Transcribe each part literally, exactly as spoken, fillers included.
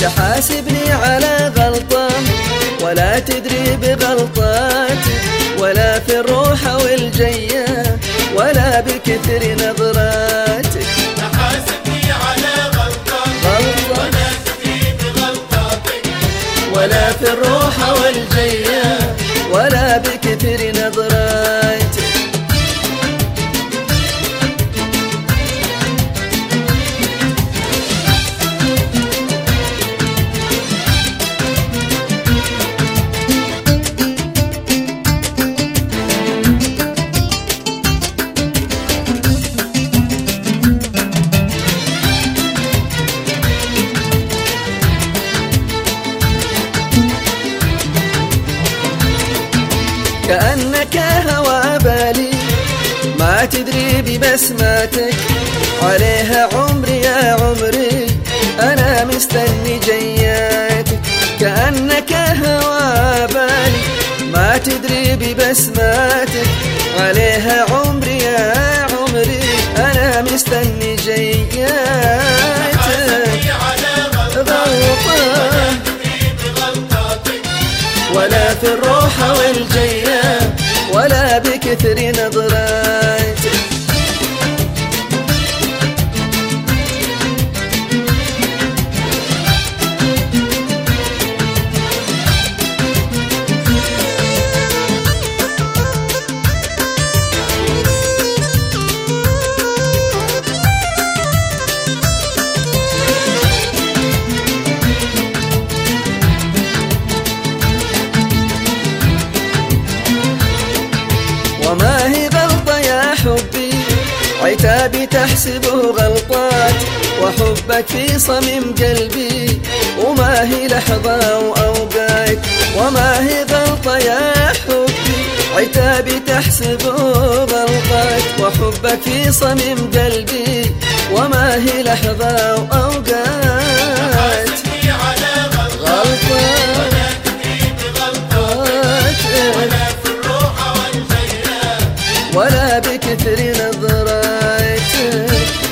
تحاسبني على غلطة ولا تدري بغلطاتي، ولا في الروح والجية ولا بكثر نظراتك. تحاسبني على غلطة غلطة ولا تدري بغلطاتك، ولا في الروح والجية ولا بكثر نظراتك. كأنك هوى بالي ما تدري ببسماتك، عليها عمري يا عمري أنا مستني جياتك. كأنك هوى بالي ما تدري ببسماتك، عليها عمري يا عمري أنا مستني جياتك. غلطة ولا في الروح والجية ولا بكثر نظراتك. وما هي غلطة يا حبي عتابي تحسبه غلطات، وحبك في صميم قلبي وما هي لحظة وأوقات. وما هي غلطة يا حبي عتابي تحسبه غلطات، وحبك في صميم قلبي وما هي لحظة وأوقات. غلطة ولا بكثر نظراتك.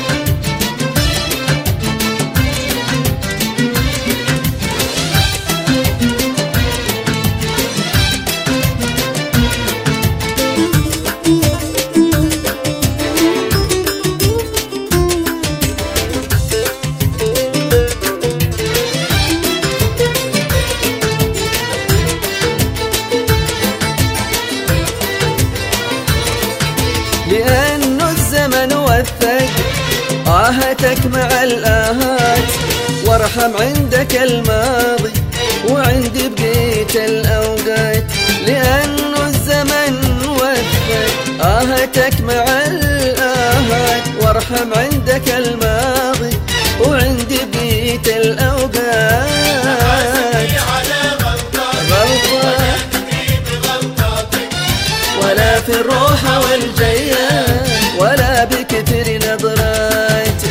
لأنه الزمن وثق آهتك مع الآهات، وارحم عندك الماضي وعندي بقيت الأوقات. لأنه الزمن وثق آهتك مع الآهات، وارحم عندك الماضي وعندي بقيت الأوقات. غلطة ولا في الروح والجية ولا بكثر نظراتك.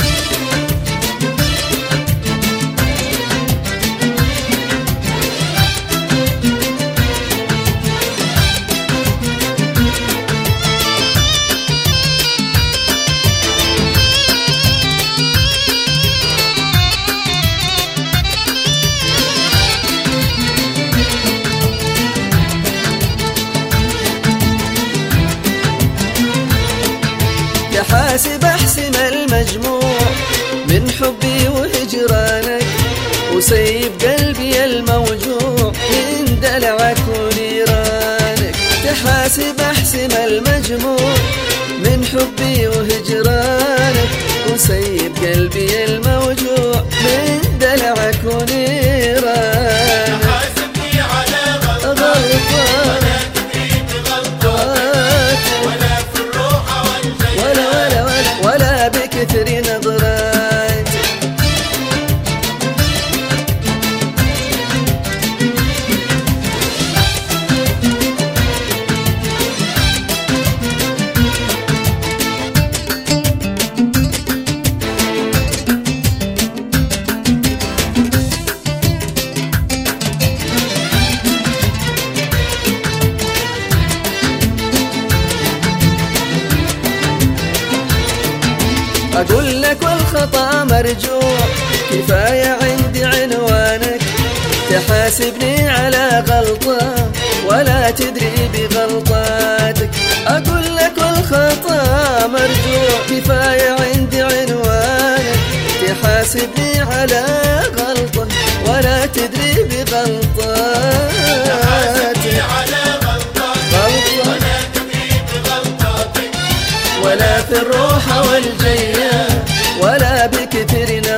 تحاسب احسم المجموع من حبي وهجرانك، وسيب قلبي الموجوع من دلعك ونيرانك. تحاسب احسم المجموع من حبي وهجرانك، وسيب قلبي الموجوع من دلعك ونيرانك. تحاسبني على غلطة ولا تدري بغلطاتك، ولا في الروح والجية ولا ولا ولا ولا بكثر نظراتك. أقول لك والخطأ مرجوع، كفاية عندي عنوان تحاسبني على غلطة ولا تدري بغلطاتك. أقول لك والخطأ مرجوع كفاية عندي عنوانك. تحاسبني على غلطة ولا تدري بغلطاتك. على غلطة غلطة ولا تدري بغلطاتك. ولا في الروحة والجية ولا بكثر